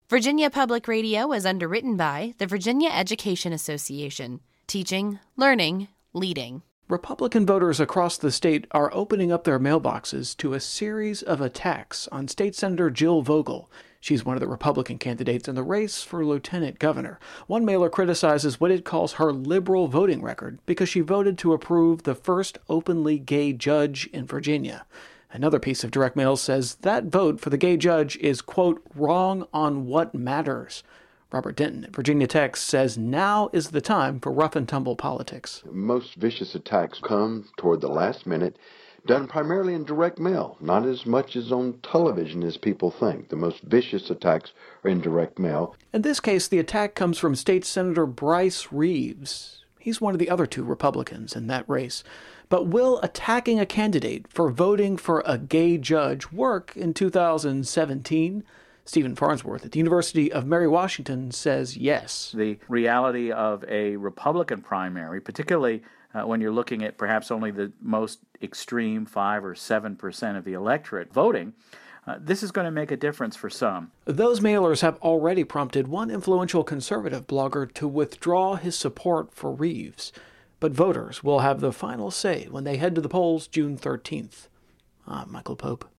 Virginia Public Radio is underwritten by the Virginia Education Association. Teaching, learning, leading. Republican voters across the state are opening up their mailboxes to a series of attacks on State Senator Jill Vogel. She's one of the Republican candidates in the race for lieutenant governor. One mailer criticizes what it calls her liberal voting record because she voted to approve the first openly gay judge in Virginia. Another piece of direct mail says that vote for the gay judge is, quote, wrong on what matters. Robert Denton at Virginia Tech says now is the time for rough-and-tumble politics. Most vicious attacks come toward the last minute, done primarily in direct mail, not as much as on television as people think. The most vicious attacks are in direct mail. In this case, the attack comes from State Senator Bryce Reeves. He's one of the other two Republicans in that race. But will attacking a candidate for voting for a gay judge work in 2017? Stephen Farnsworth at the University of Mary Washington says yes. The reality of a Republican primary, particularly when you're looking at perhaps only the most extreme 5 or 7% of the electorate voting, this is going to make a difference for some. Those mailers have already prompted one influential conservative blogger to withdraw his support for Reeves. But voters will have the final say when they head to the polls June 13th. I'm Michael Pope.